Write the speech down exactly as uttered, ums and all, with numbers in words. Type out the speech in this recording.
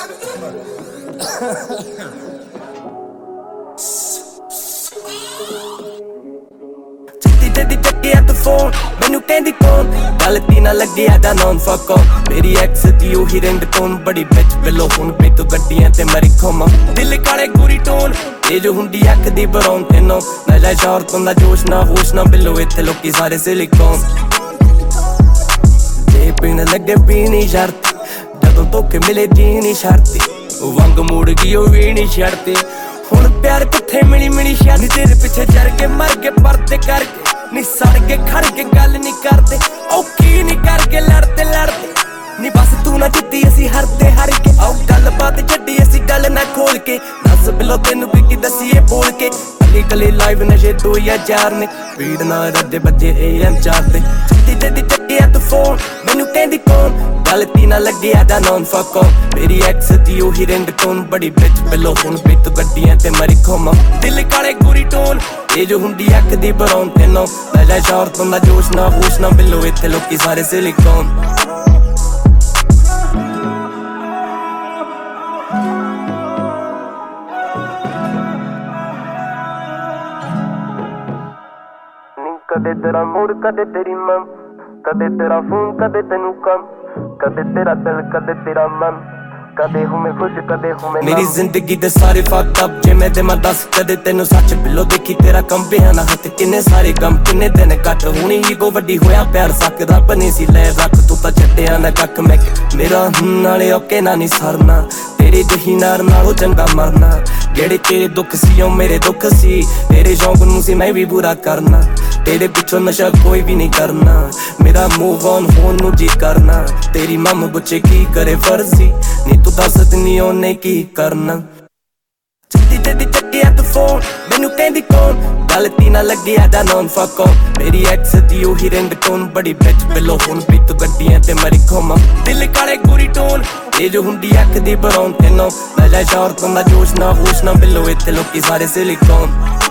चिट्टी तेरी चक्किया तू फोन मैनू कहंदी कौन गलती ना लगी आदा नॉन फक ऑफ मेरी एक्स दी ओही रिंग टोन बड़ी बिच बिलो हुण पे तू गड्डियां ते मरी खोमा दिल काले गोरी टोन ये जो हुंदी अख दी बरौन तेनो नशा शौर तो ना जोश ना होश ना बिलो इत्थे लोकी सारे सिलिकॉन जे पीण लगे पीनी शर्त जदों धोखे मिले जी नहीं शर्ती वंग मुड़ गई ओ भी नहीं छड़ती हुण प्यार किथे मिली मिली शर्त नी तेरे पिछे जर के मर के परते करके नी सड़ के खड़ के गल नहीं करते औखी नहीं करके लड़ते लड़ते नी बस तू ना जिद्दी असी हरते हर के आओ गल बात छड्डी असी गल ना खोल के दस बिलो तेनू की दसीए बोल के अली कली लाइव नशे दो या चार ने भीड़ ना रद्दे बजे ए एम चार ते चिट्टी तेरी चक्किया तू फोन मैनू कहंदी कौन गलती ना लगी आदा नॉन फक ऑफ मेरी एक्स दी ओही रिंग टोन बड़ी बिच बिलो हुण पे तू गड्डियां ते मरी खोमा दिल काले गोरी टोन ये जो हुंदी अख दी बरौन तेनो नशा शौर तो ना जोश ना होश ना बिलो इत्थे लोकी सारे सिलिकॉन कदे तेरा मूड कदे तेरी मन कदे तेरा फोन कदे तेनू कम कदे तेरा दिल कदे तेरा मन कदे हूं मैं खुश कदे हूं मैं मेरी जिंदगी दे सारे फक अप जे मैं ते मैं दस कदे तेनू सच बिलो देखी तेरा कंबिया ना हथ किन्ने सारे गम किन्ने दिन कट हुणी ईगो वड्डी होया प्यार सकदा बनी सी ले रख तू तां छड्डिया ना कख मैं मेरा नाले ओके ना नहीं सरना तेरे जही नार नालों चंगा मरना जेड़े तेरे दुख सी ओ मेरे दुख सी तेरे शौक नू सी मैं भी बुरा करना तेरे पिछों नशा कोई भी नहीं करना मेरा मूव ऑन होन नू जी करना तेरी मम बुच्चे की करे फर्जी नी तू दस दिनी ओने की करना चिट्टी तेरी चक्किया तू फोन मैनू कहंदी कौन गलती ना लगी आदा नॉन फक ऑफ मेरी एक्स दी ओही रिंग टोन बड़ी बिच बिलो हुण पे तू गड्डियां ते मरी खोमा दिल काले गोरी टोन ये जो हुंदी अख दी बरौन तेनो नशा शौर तो ना जोश ना होश ना बिलो इत्थे लोकी सारे सिलिकॉन